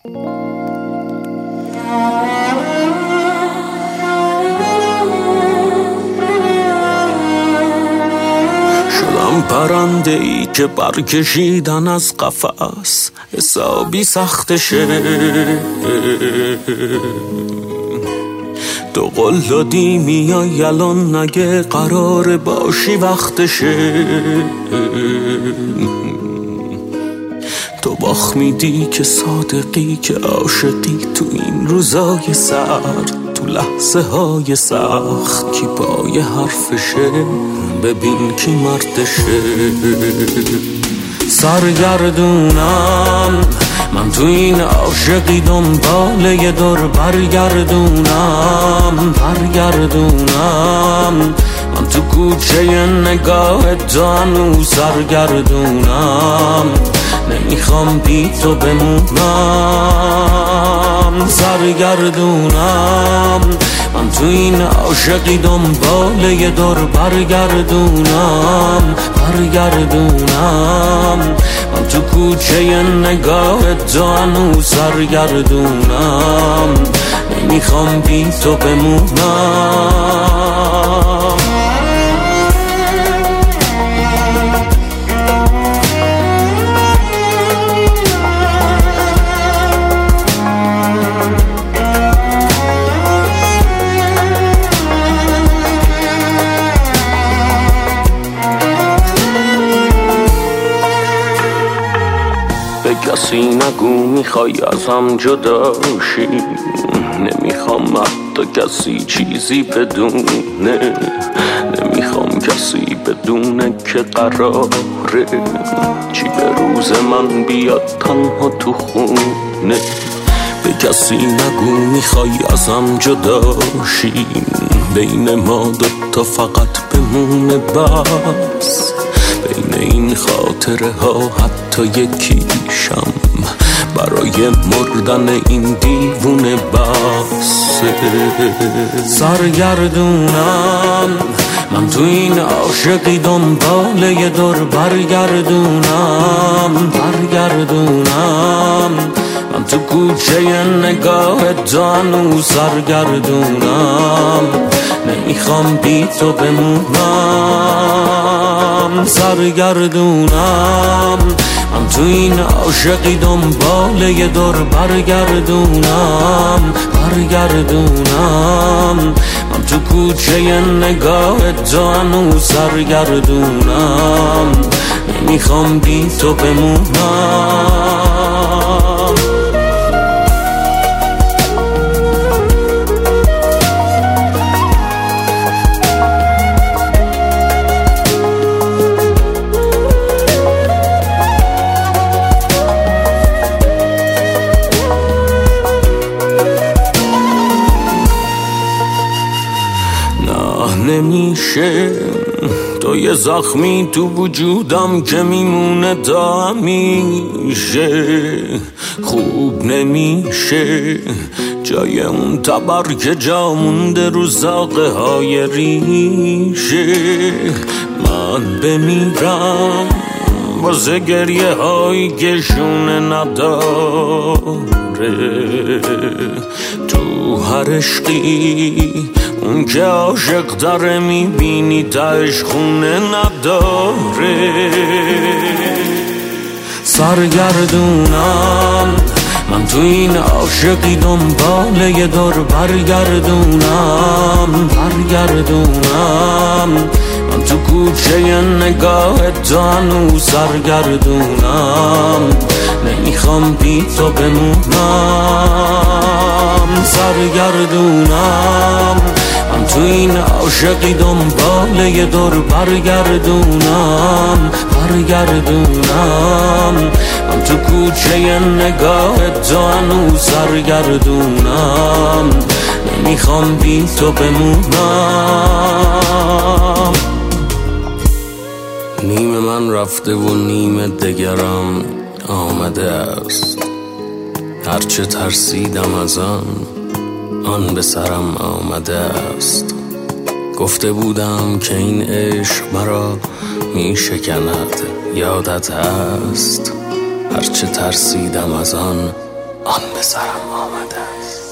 شدم پرنده ای که برکشیدن از قفس حسابی سختشه. تو قول دادی میای الان، نگه قرار باشی وقتشه. تو باخ میدی که صادقی، که عاشقی تو این روزای سرد، تو لحظه های سخت کی پای حرفشه. ببین کی مردشه. سرگردونم من تو این عاشقی، دنبال یه دور برگردونم. من تو کوچه نگاه تو هنوز سرگردونم. نمیخوام بی تو بمونم. سرگردونم من تو این عاشقی، دنبال یه دور برگردونم. من تو کوچه نگاه تو هنوز سرگردونم. نمیخوام بی تو بمونم. به کسی نگو میخوای از هم جدا شی، نمیخوام حتی کسی چیزی بدونه. نمیخوام کسی بدونه که قراره چی به روز من بیاد تنها تو خونه. به کسی نگو میخوای از هم جدا شی، بین ما دوتا فقط بمونه بس. بین این خاطره ها حتی یکیشم برای مردن این دیوونه بس. سرگردونم من تو این عاشقی، دنبال یه دور برگردونم. من تو کوچه نگاه تو هنوز سرگردونم. نمیخوام بی تو بمونم. سرگردونم من تو این عاشقی، دنبال یه دور برگردونم. من تو کوچه نگاه تو هنوز سرگردونم. نمیخوام بی تو بمونم. نمیشه تو یه زخمی تو وجودم که میمونه تا همیشه. خوب نمیشه جای اون تبر که جا مونده رو زاغه های ریشه. من بمیرم واسه گریه هایی که شونه نداره. تو هر عشقی اون که عاشق داره میبینی تاش خونه نداره. سرگردونم من تو این عاشقی، دنبال یه دور برگردونم. من تو کوچه نگاه تو هنوز سرگردونم. نمیخوام بی تو بمونم. سرگردونم من تو این عاشقی، دنبال یه دور برگردونم. من تو کوچه نگاه تو هنوز سرگردونم. نمیخوام بی تو بمونم. نیم من رفته و نیم دگرم آمده است. هرچه ترسیدم از آن به سرم آمده است. گفته بودم که این عشق مرا می شکند، یادت هست. هرچه ترسیدم از آن به سرم آمده است.